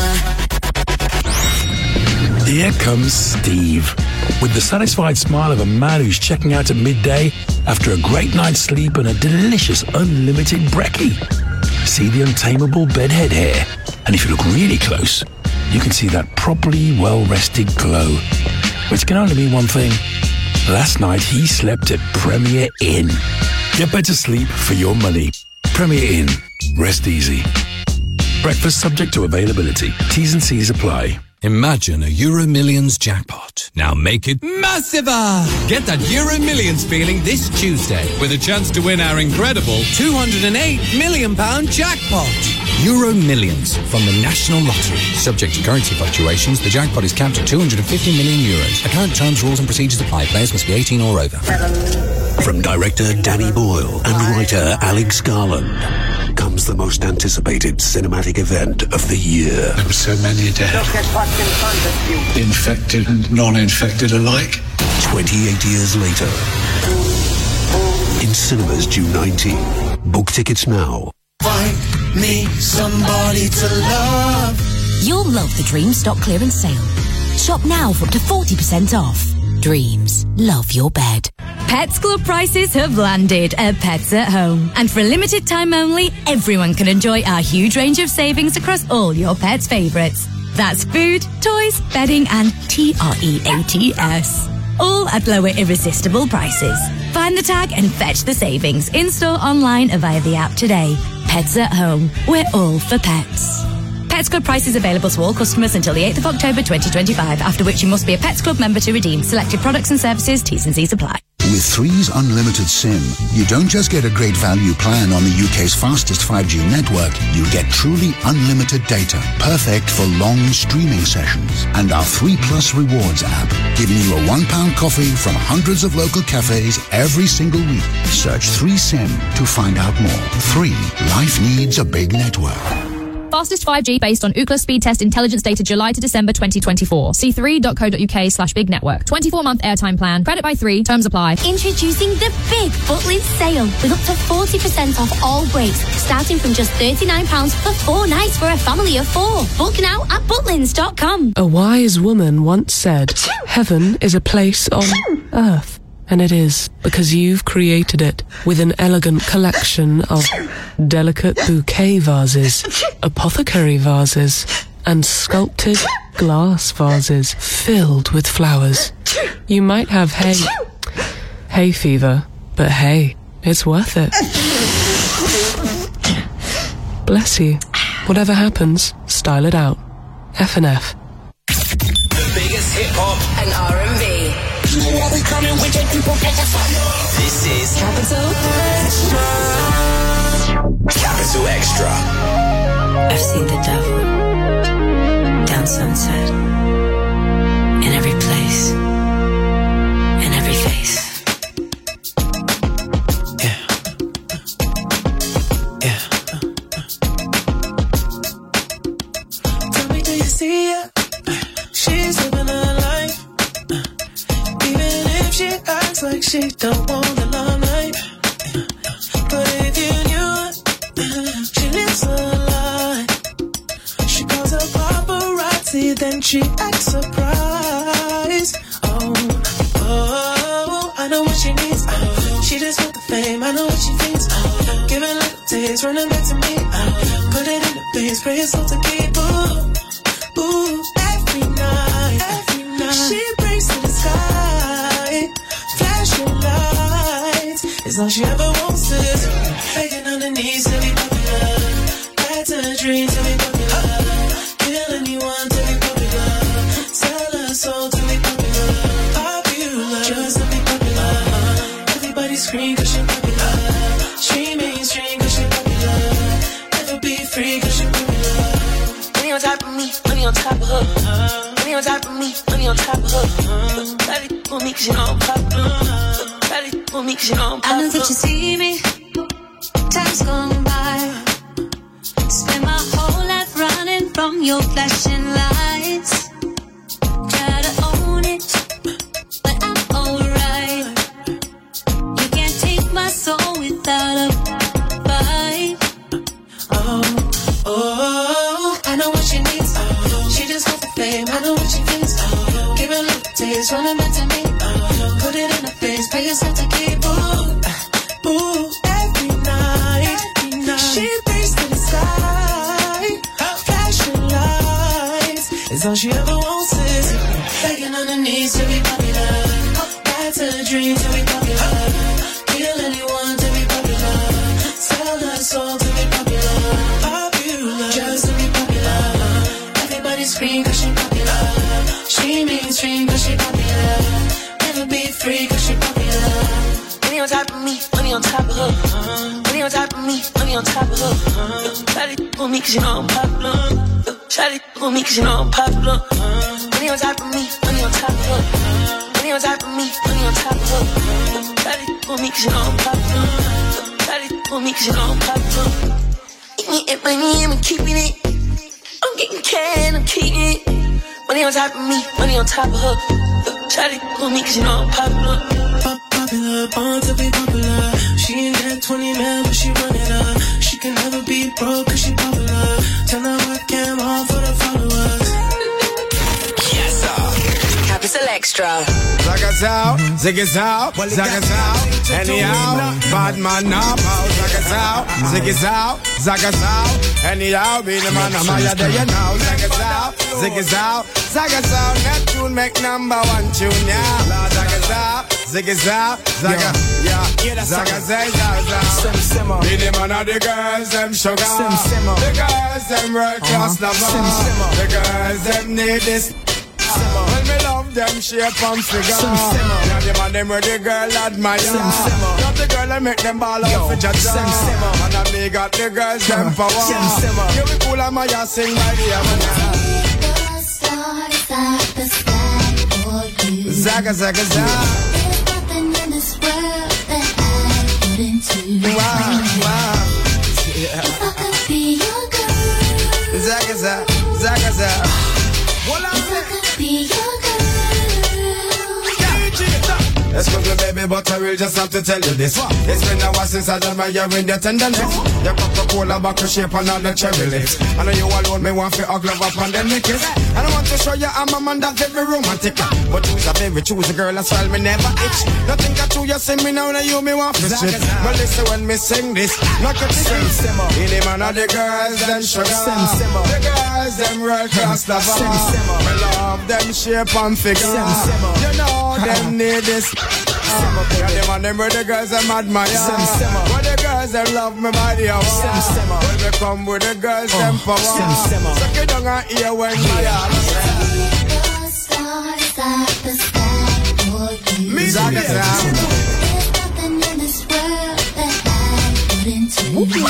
Here comes Steve, with the satisfied smile of a man who's checking out at midday after a great night's sleep and a delicious unlimited brekkie. See the untamable bedhead hair, and if you look really close, you can see that properly well-rested glow, which can only mean one thing. Last night he slept at Premier Inn. Get better sleep for your money. Premier Inn. Rest easy. Breakfast subject to availability. T's and C's apply. Imagine a Euro Millions jackpot. Now make it massiver! Get that Euro Millions feeling this Tuesday with a chance to win our incredible £208 million jackpot. Euro Millions from the National Lottery. Subject to currency fluctuations, the jackpot is capped at €250 million. Account terms, rules and procedures apply. Players must be 18 or over. From director Danny Boyle and writer Alex Garland comes the most anticipated cinematic event of the year. There were so many dead. Infected and non-infected alike. 28 years later. In cinemas June 19. Book tickets now. Find me somebody to love. You'll love the Dreams stock clearance sale. Shop now for up to 40% off. Dreams, love your bed. Pets Club prices have landed at Pets at Home. And for a limited time only, everyone can enjoy our huge range of savings across all your pets' favourites. That's food, toys, bedding and TREATS. All at lower irresistible prices. Find the tag and fetch the savings in-store, online or via the app today. Pets at Home. We're all for pets. Pets Club prices available to all customers until the 8th of October 2025, after which you must be a Pets Club member to redeem selected products and services. T's and C's apply. With Three's Unlimited SIM, you don't just get a great value plan on the UK's fastest 5G network, you get truly unlimited data, perfect for long streaming sessions. And our 3 Plus Rewards app, giving you a £1 coffee from hundreds of local cafes every single week. Search 3SIM to find out more. 3. Life needs a big network. Fastest 5G based on Ookla speed test intelligence data July to December 2024. See 3.co.uk/big network. 24-month airtime plan. Credit by 3. Terms apply. Introducing the big Butlins sale with up to 40% off all breaks, starting from just £39 for 4 nights for a family of 4. Book now at butlins.com. A wise woman once said, "Heaven is a place on earth." And it is, because you've created it with an elegant collection of delicate bouquet vases, apothecary vases, and sculpted glass vases filled with flowers. You might have hay fever, but hey, it's worth it. Bless you. Whatever happens, style it out. F&F. The biggest hip-hop and R&B. This is Capital Extra. I've seen the devil down Sunset, in every place, in every face. Yeah. Tell me, do you see her? She's living her life. Even if she acts like she don't want the limelight. But if you knew her, she lives a lie. She calls her paparazzi, then she acts surprised. Oh, I know what she needs. She just want the fame, I know what she thinks. Give it little taste, running back to me. Put it in the face, pray it's all to keep. Ooh, every night. She brings to the sky, flashing lights. It's all she ever wants is begging on her knees to be popular. That's her dream to be popular. Kill anyone to be popular. Sell her soul to be popular. Popular, just to be popular. Everybody scream 'cause she popular. She mainstream 'cause she popular. Never be free 'cause she popular. Money on top of me, money on top of her. Money on top of me, money on top of her. Daddy for me 'cause you know I'm popular. Daddy for me 'cause you know I'm popular. I know that you see me, time's gone by. Spend my whole life running from your flashing lights. Try to own it, but I'm alright. You can't take my soul without a fight. Oh, I know what she needs. She just wants the fame, I know what she thinks. Give it little taste, running back to me. Put it in her face, pay yourself to keep. Ooh, every night. She brings to the sky, flashing lights. It's all she ever wants is begging on her knees to be popular. That's her dream to be popular. Kill anyone to be popular. Sell her soul to be popular. Popular, just to be popular. Everybody scream 'cause she popular. She mainstream 'cause she popular. Never be free 'cause she popular. Money on top of me, money on top of her. Money on top of me, money on top of her. Shawty for me 'cause you know I'm popular. Shawty for me 'cause you know I'm popular. Money on top of me, money on top of her. Money on top of me, money on top of her. Shawty for me 'cause you know I'm popular. Shawty for me 'cause you know I'm popular. Eating it, money, I'm keeping it. I'm getting cash, I'm keeping it. Money on top of me, money on top of her. Shawty with me cause you know I'm popular. Popular, born to be popular. She ain't got 20 mil, but she run it up. She can never be broke cause she popular. Tell her what came hard for the followers. Yes, sir. Capital Extra. Zagazao, zigazao, zagazao. Anyhow, bad man now bow. Zagazao, zigazao, zagazao. Anyhow, be the man of my day you know. Zagazao, zigazao, zagazao. Neptune make number one tune, yeah. Zagazao, zigazao, zaga, yeah. Zagazao, be the man of the girls, them sugar. The girls, them world class lover. The girls, them need this. When me love them shape and figure. Yeah, the man them where the girl admire. Love the girl and make them ball out for jaja. And I me got the girls them power. Yeah, we cool and Maya sing by the Havana. Stars at the sky for you. Zaga, zaga, zaga. There's nothing in this world that I wouldn't do. Wow. If I could be your girl. Zaga, zaga, zaga, zaga. If I could be your girl. Excuse me, baby, but I will just have to tell you this. It's been a while since I done my in your tenderness. Your Coca-Cola bottle shape and all the cherry lips. I know you alone, me want to hug love up and then me kiss. And I want to show you I'm a man that's very romantic. But choose a baby, choose a girl, that's why me never itch. Nothing got to you, see me now, now you me want to shit. But listen when me sing this, not your thing. In the man of the girls, them sugar. The girls, them world class lover. Me love them shape and figure. You know them need this. Yeah, the man them with the girls them admire. But the girls them love me by the hour. When we come with the girls them power. Suck it down and hear when my heart The stars at the sky for you. There's nothing in this world that I wouldn't do.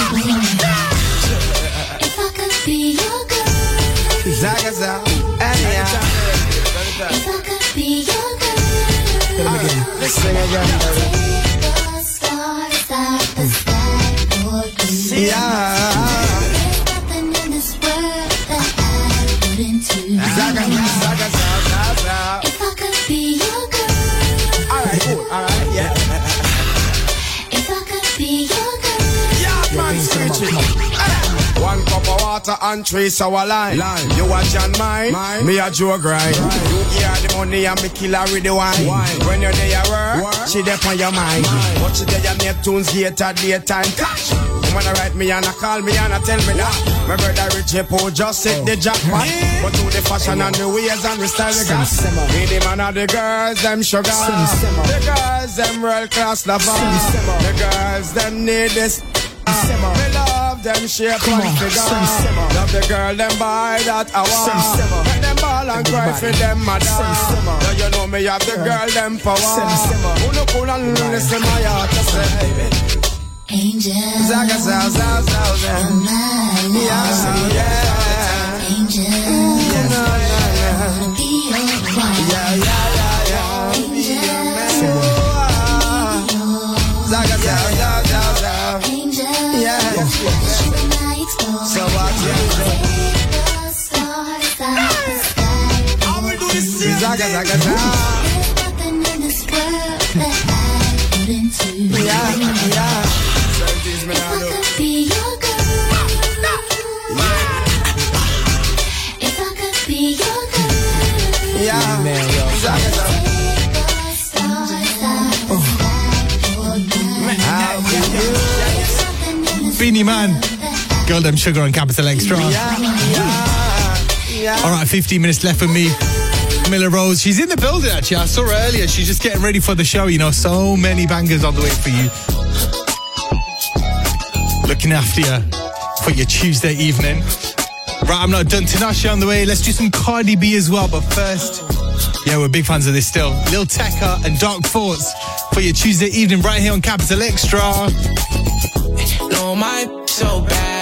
If I could be your girl. Zaga, zaga, anyhow. If I could be your girl. Let's sing again. The stars at the sky for you. There's nothing in this world that I wouldn't do. Zaga, zaga, zaga, zaga. If I could be your girl. Alright, cool, alright, yeah. If I could be your girl. Yeah, man, switch it. One cup of water and 3 sour lime. You a John mine, me a Joe grind. You hear the money and me kill her with the wine. When you're there work, she there on your mind. But she there Neptune's gate at daytime catch. When I write me and I call me and I tell me that my brother Richie Poe just hit the jackpot. But to the fashion and the ways and the style we got. Me the man of the girls, them sugar. The girls, them world class lover. The girls, them need this. Me love them shape and figure. Love the girl, them buy that hour. Make them ball and cry for them mother. Now you know me have the girl, them power. Who no cool and listen my heart to say. Angel. Zaga, zaga, zaga, zaga. Yeah. Angel. Yeah. Be your wife. Yeah. Angel. Zaga, zaga, zaga, zaga. Angel. Yeah. You and I explore. So what you say? The stars at the sky. I will do this. Zaga, zaga, zaga. There's nothing in this world that I wouldn't do. Yeah. If I could be your girl. If I could be your girl. Yeah. Zaga, zaga. The stars at the sky for you. Beanie Man. Girl, them sugar on Capital Extra. All right, 15 minutes left for me. Miller Rose, she's in the building actually. I saw her earlier. She's just getting ready for the show. You know, so many bangers on the way for you. Looking after you for your Tuesday evening. Right, I'm not done. Tinashe on the way. Let's do some Cardi B as well. But first, yeah, we're big fans of this still. Lil Tecca and Dark Thoughts for your Tuesday evening right here on Capital Extra. No, my so bad.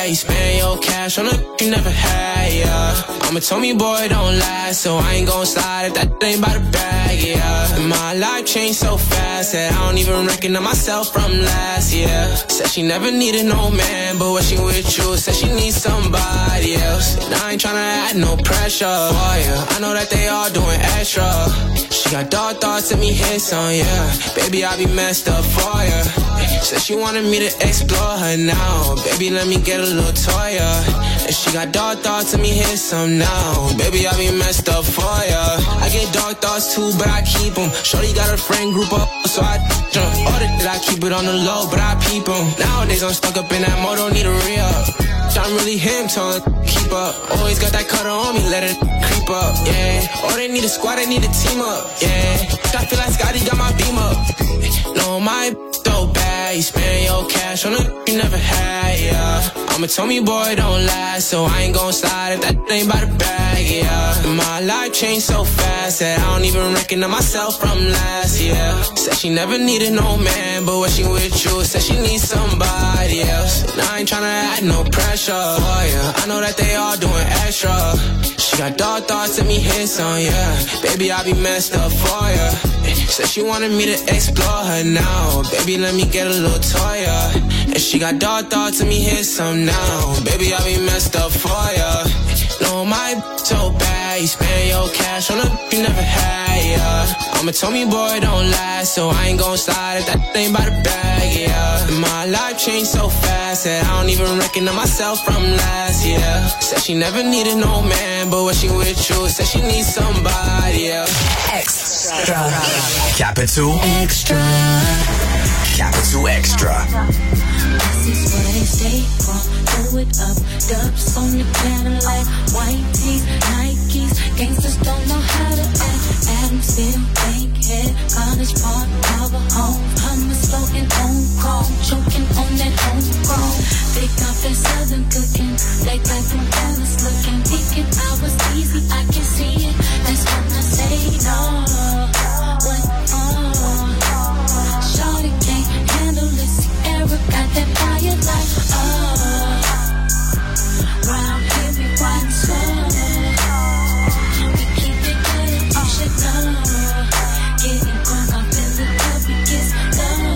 bad. You spend your cash on a you never had, yeah. Mama told me, boy, don't lie, so I ain't gon' slide if that ain't by the bag, yeah. And my life changed so fast that I don't even recognize myself from last year. Said she never needed no man, but when she with you, said she needs somebody else. And I ain't tryna add no pressure for you. I know that they all doing extra. She got dark thoughts and me hits on, yeah. Baby, I be messed up for you. Said she wanted me to explore her now. Baby, let me get a little toy, yeah. And she got dark thoughts and me hit some now. Baby, I be messed up for ya. I get dark thoughts too, but I keep them. Shorty got a friend group up, so I jump. All that I keep it on the low, but I peep them. Nowadays I'm stuck up in that mode, don't need a re-up. I'm really him, telling keep up. Always got that cutter on me, let it creep up, yeah. Oh, they need a squad, they need a team up, yeah. I feel like Scotty got my beam up. No, my so bad, you spend your cash on a you never had, yeah. Mama told me, boy, don't lie, so I ain't gon' slide if that ain't by the bag, yeah. And my life changed so fast that I don't even recognize myself from last year. Said she never needed no man, but when she with you, said she needs somebody else. And I ain't tryna add no pressure, oh, yeah. I know that they all doing extra. She got dark thoughts and me hits on, yeah. Baby, I be messed up for ya. Said she wanted me to explore her now. Baby, let me get a little toy, yeah. And she got dark thoughts and me hit some now. Baby, I be messed up for ya. No, my so bad. You spend your cash on a you never had, yeah. Mama told me, boy, don't lie, so I ain't gon' slide if that ain't by the bag, yeah. And my life changed so fast that I don't even recognize myself from last year. Said she never needed no man, but when she with you, said she needs somebody else. Extra. Capital Extra. Capital Extra. This is what they say, throw it up, dubs on the Cadillac, white tees, Nikes, gangsters don't know how to act. Adamsville, Bankhead, College Park, Power Home, hummus floating on chrome, choking on that homegrown. They got that southern cooking, they got them fellas looking, thinking I was easy, I can see it. That's when I say no. What? Shorty can't handle this. Sierra got that fire like round here we ride slow. We keep it good and you should know. Getting drunk off in the club we get low.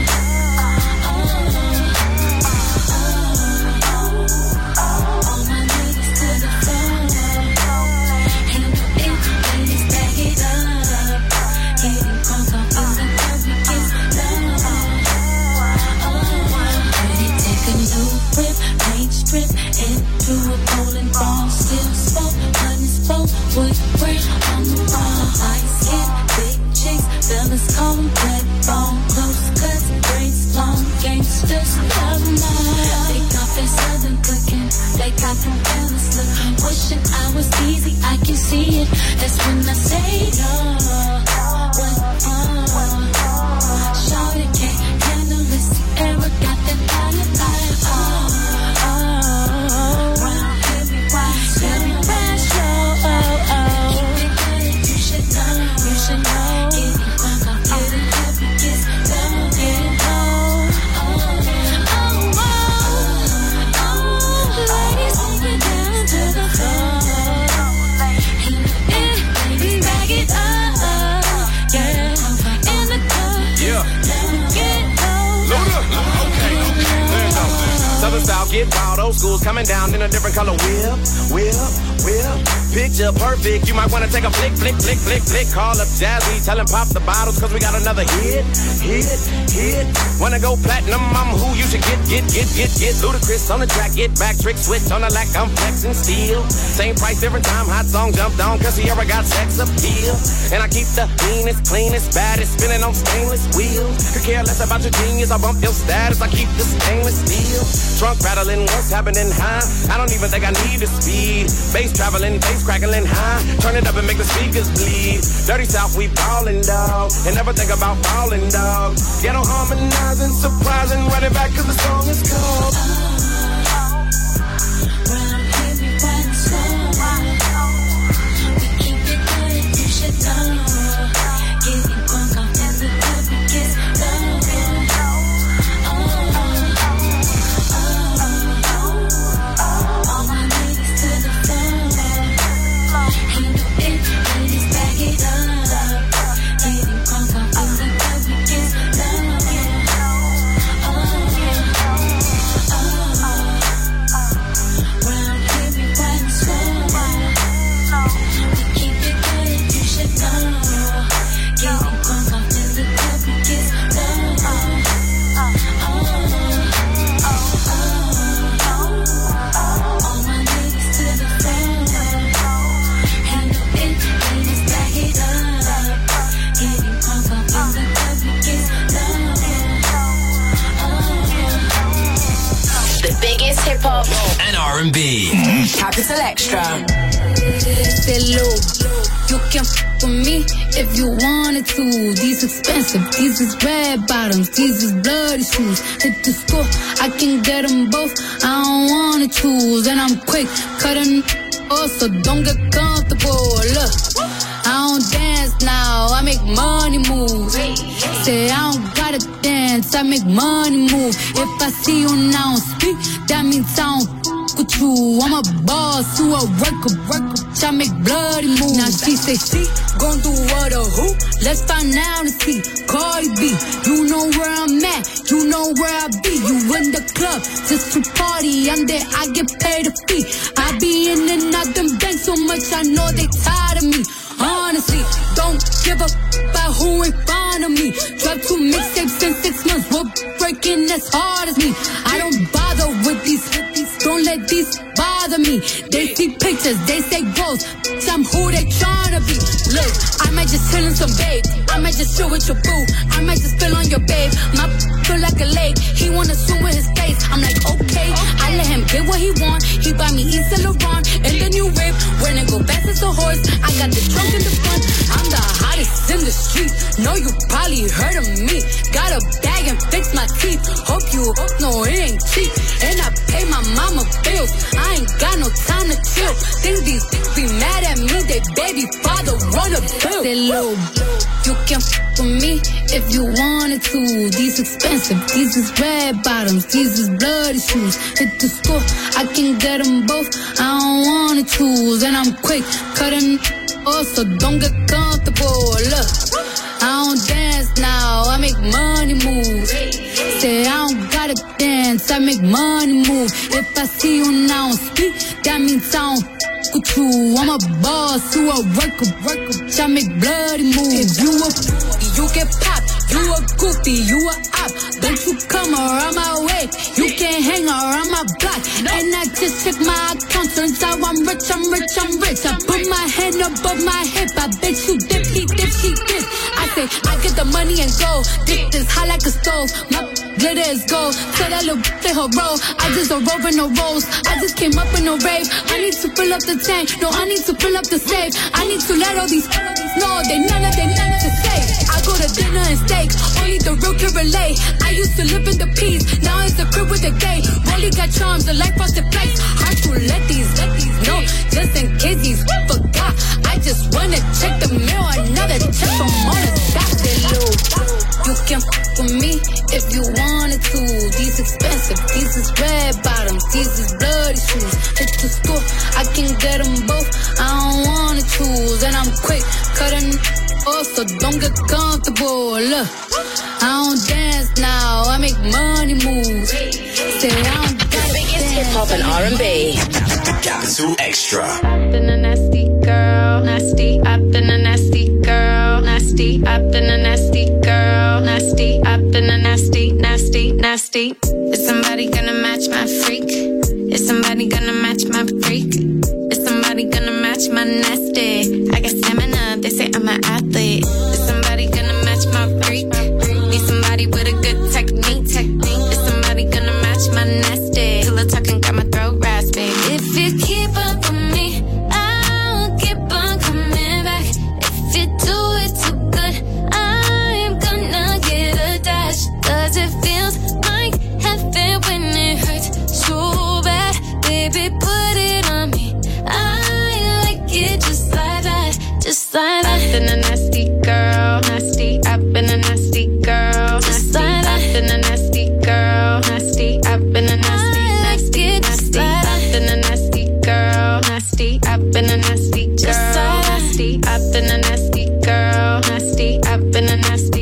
All my niggas to the floor. Handle it, ladies back it up. Getting drunk off in the club we get low. Whip, paint strip into a bowling ball. Still smoke, honey smoke, wood grain on the wall. Light skin, big chicks, fellas comb, red bone, close cuts, braids long, gangsters love more. They got that southern cooking, they got them fellas looking, wishing I was easy, I can see it. That's when I say no. Shorty can't handle this. Sierra got that fire like round here we ride slow. Keep it good, you should know. You should know. Getting drunk off getting happy, gets down, getting low. Ladies, take it down to the floor. And back it up, yeah. In the club, yeah. Let me get low. Load up. Okay. There you go. Southern style, get wild. Old school's coming down in a different color. Whip. Picture perfect. You might want to take a flick. Call up Jazzy. Tell him pop the bottles, cause we got another hit. Wanna go platinum? I'm who you should get. Ludacris on the track. Get back. Trick switch on the lack. I'm flexing steel. Same price, different time. Hot song jumped on, cause Sierra got sex appeal. And I keep the meanest, cleanest, baddest, spinning on stainless wheels. Could care less about your genius. I bump your status. I keep the stainless steel. Trunk rattling, what's happening high? I don't even think I need the speed. Bass traveling, bass crackling high. Turn it up and make the speakers bleed. Dirty South, we ballin', dog. And never think about falling, dog. Ghetto harmonizing, surprising, running back cause the song is called. Round here we ride slow. We keep it good and you should know. Getting drunk off in the club we get low. R&B. Capital Extra. Say low, you can f with me if you wanted to. These expensive, these is red bottoms, these is bloody shoes. Hit the score, I can get them both. I don't wanna choose, and I'm quick cutting off, so don't get comfortable. Look, I don't dance now, I make money move. Say I don't gotta dance, I make money move. If I see you now speak, that means I don't with you. I'm a boss, you a worker. I make bloody moves. Now she say she gon' do what or who? Let's find out and see. Cardi B, you know where I'm at, you know where I be. You in the club just to party, I'm there, I get paid a fee. I be in and out them banks so much, I know they tired of me. Honestly, don't give a about who in front of me. Drop 2 mixtapes in 6 months, we're breaking as hard as me. I don't bother with these, don't let these bother me. They see pictures, they say goals, I'm who they tryna be. Look, I might just chill in some babe, I might just chill with your boo, I might just spill on your babe. My feel like a lake, he wanna swim with his face. I'm like, okay, I let him get what he want. He buy me East Saint Laurent and the new whip. When it go fast as a horse, I got the trunk in the front. I'm the hottest in the street, know you probably heard of me. Got a bag and fix my teeth, hope you know it ain't cheap. And I pay my mama bills, I ain't got no time to chill. Think these be mad at me, they baby father wanna build. Say low, you can f with me if you wanted to. These expensive, these is red bottoms, these is bloody shoes. Hit the score, I can get them both, I don't wanna choose. And I'm quick cutting off, so don't get comfortable. Look, I don't dance now, I make money move. Say I don't gotta dance, I make money move. If I see you now speak, that means I don't with you. I'm a boss, you a worker. I make bloody moves. If you a you get popped. You a goofy, you a op. Don't you come around my way. You can't hang around my block. And I just check my account. Turns out I'm rich. I put my hand above my hip. I bet you dip, he dip, she dip. I say, I get the money and go. Dick is hot like a stove. My glitter is gold. Tell that little play her role. I just a rope in no rolls. I just came up in a rave. I need to fill up the tank. No, I need to fill up the safe. I need to let all these know they none of to say. I go to dinner and steak. Only the real can relate. I used to live in the peace. Now it's a crib with a gay. Rolly got charms, the life frosted flakes. Hard to let these know. Just in case these forgot. I just wanna check the mail. Another check from on the dot. You can f with me if you wanted to. These expensive, these is red bottoms, these is bloody shoes. Hit the store, I can get them both. I don't wanna choose, and I'm quick cutting off, so don't get comfortable. Look, I don't dance now, I make money moves. Say I don't got the biggest hip hop and R&B. Capital Extra. Been a nasty girl, nasty. I've been a nasty girl, nasty. I've been a nasty girl, nasty. I've been a nasty. Is somebody gonna match my freak? Is somebody gonna match my freak? Is somebody gonna match my nasty? I got stamina, they say I'm an athlete. Is somebody gonna match my freak? Need somebody with a good technique. Is somebody gonna match my nasty? Till the talking got my throat raspy. If you keep up with me, I'll keep on coming back. If you do it too good, I'm gonna get a dash. Cause it feels like heaven when it hurts so bad. Baby, put it on me. I like it just like that. Just like that. I've been a nasty girl, nasty. I've been a nasty girl, nasty. I've been a nasty girl, nasty. I've been a nasty. I've been a nasty girl, nasty. I've been a nasty girl, nasty. I've been a nasty girl, nasty. I've been a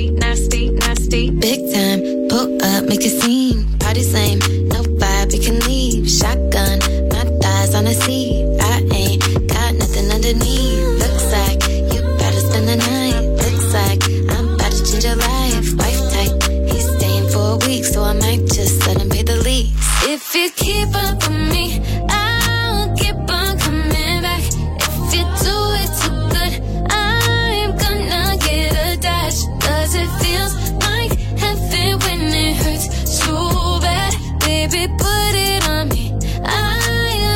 nasty. Big time, pull up, make a scene. Party's lame, no vibe, we can leave. Shotgun, my thighs on the seat. I ain't got nothing underneath. Looks like you better spend the night. Looks like I'm about to change your life. Wife type, he's staying for a week, so I might just let him pay the lease. If you keep up with me, I'll keep on coming back. If you do it too good, I'm gonna get a dash. Cause it feels like heaven when it hurts so bad. Baby, put it on me. I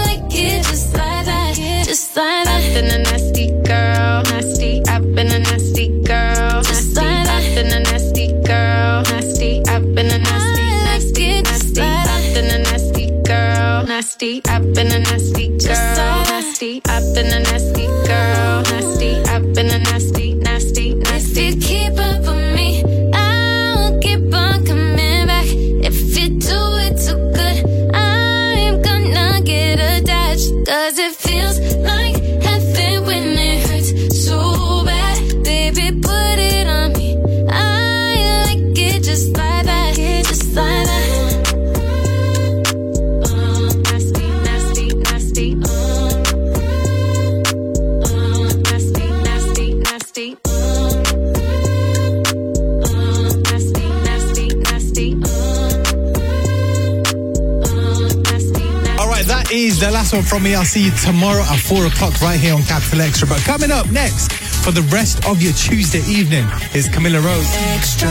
been a nasty girl. Nasty, I've been a nasty girl. Nasty, I've been a nasty girl. Nasty, I've been a nasty, nasty, nasty. I've been a nasty girl. Nasty, I've been a nasty girl. Nasty, I've been a nasty girl. Nasty, I've been a nasty, nasty, nasty. If you keep up with me, I'll keep on coming back. If you do it too good, I'm gonna get attached. 'Cause it feels like heaven when it hurts so bad. Baby, put it on me. I like it just like that, just like that. Nasty, nasty, nasty. Nasty, nasty, nasty. Nasty, nasty, nasty. All right, that is the last one from me. I'll see you tomorrow at 4 o'clock right here on Capital Extra. But coming up next for the rest of your Tuesday evening is Camilla Rose. Extra.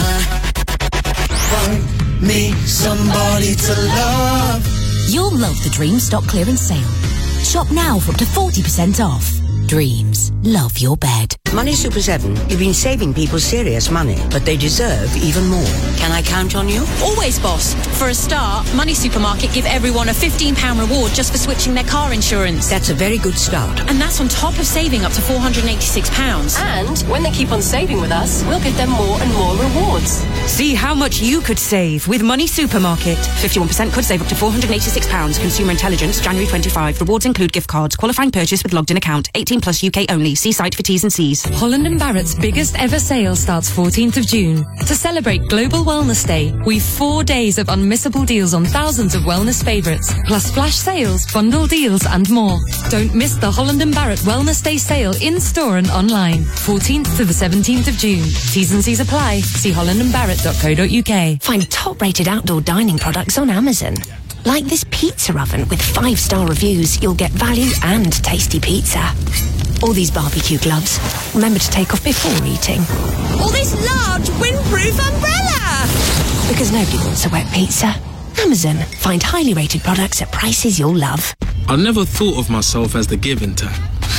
Find me somebody to love. You'll love the Dreams stock clearance sale. Shop now for up to 40% off. Dreams, love your bed. Money Super 7, you've been saving people serious money, but they deserve even more. Can I count on you? Always, boss. For a start, Money Supermarket give everyone a £15 reward just for switching their car insurance. That's a very good start. And that's on top of saving up to £486. And when they keep on saving with us, we'll give them more and more rewards. See how much you could save with Money Supermarket. 51% could save up to £486. Consumer Intelligence, January 25. Rewards include gift cards. Qualifying purchase with logged in account. 18 plus UK only. See site for T's and C's. Holland & Barrett's biggest ever sale starts 14th of June. To celebrate Global Wellness Day, we've 4 days of unmissable deals on thousands of wellness favourites, plus flash sales, bundle deals and more. Don't miss the Holland & Barrett Wellness Day sale in-store and online. 14th to the 17th of June. T's and C's apply. See hollandandbarrett.co.uk. Find top-rated outdoor dining products on Amazon. Like this pizza oven with 5-star reviews, you'll get value and tasty pizza. All these barbecue gloves. Remember to take off before eating. All this large windproof umbrella! Because nobody wants a wet pizza. Amazon. Find highly rated products at prices you'll love. I never thought of myself as the giving type.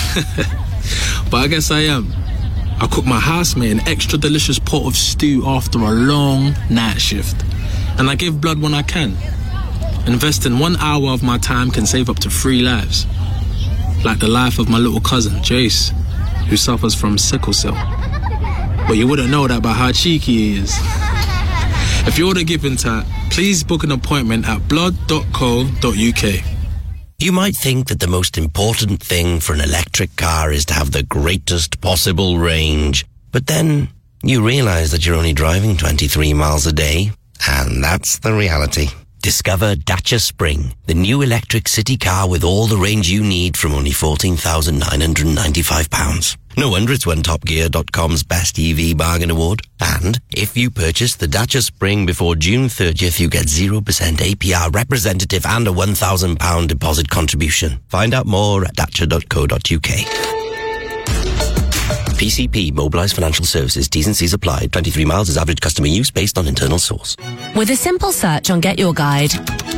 But I guess I am. I cook my housemate an extra delicious pot of stew after a long night shift. And I give blood when I can. Investing 1 hour of my time can save up to 3 lives. Like the life of my little cousin, Jace, who suffers from sickle cell. But you wouldn't know that by how cheeky he is. If you're the giving type, please book an appointment at blood.co.uk. You might think that the most important thing for an electric car is to have the greatest possible range. But then you realise that you're only driving 23 miles a day. And that's the reality. Discover Dacia Spring, the new electric city car with all the range you need from only £14,995. No wonder it's won TopGear.com's Best EV Bargain Award. And if you purchase the Dacia Spring before June 30th, you get 0% APR representative and a £1,000 deposit contribution. Find out more at dacia.co.uk. PCP, Mobilised Financial Services, T's and C's applied. 23 miles is average customer use based on internal source. With a simple search on Get Your Guide,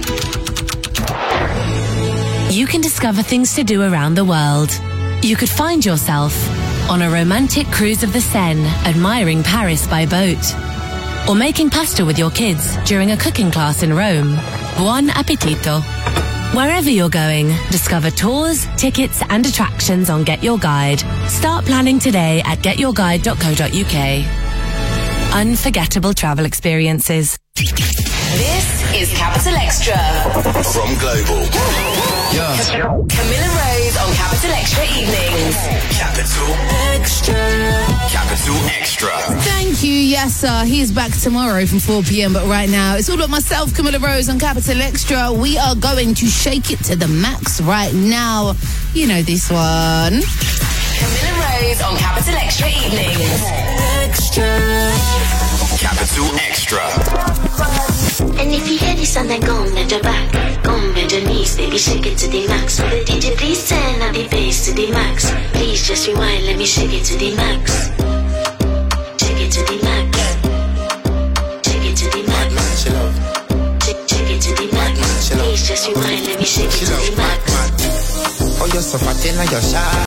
you can discover things to do around the world. You could find yourself on a romantic cruise of the Seine, admiring Paris by boat. Or making pasta with your kids during a cooking class in Rome. Buon appetito. Wherever you're going, discover tours, tickets and attractions on Get Your Guide. Start planning today at getyourguide.co.uk. Unforgettable travel experiences. This is Capital Extra. From Global. Camilla Rose on Capital Extra Evenings. Capital Extra. Capital Extra. Thank you, yes sir. He is back tomorrow from 4 p.m. But right now, it's all about myself, Camilla Rose on Capital Extra. We are going to shake it to the max right now. You know this one. Camilla Rose on Capital Extra Evenings. Extra. Capital Extra. And if you hear this and then go on your back, go on bend your knees, baby, shake it to the max. Will the DJ please turn up the bass to the max? Please just rewind, let me shake it to the max. Shake it to the max. Shake it to the max. Shake it to the max. Please just rewind, let me shake it to the max. Oh, you're so fat in your shot.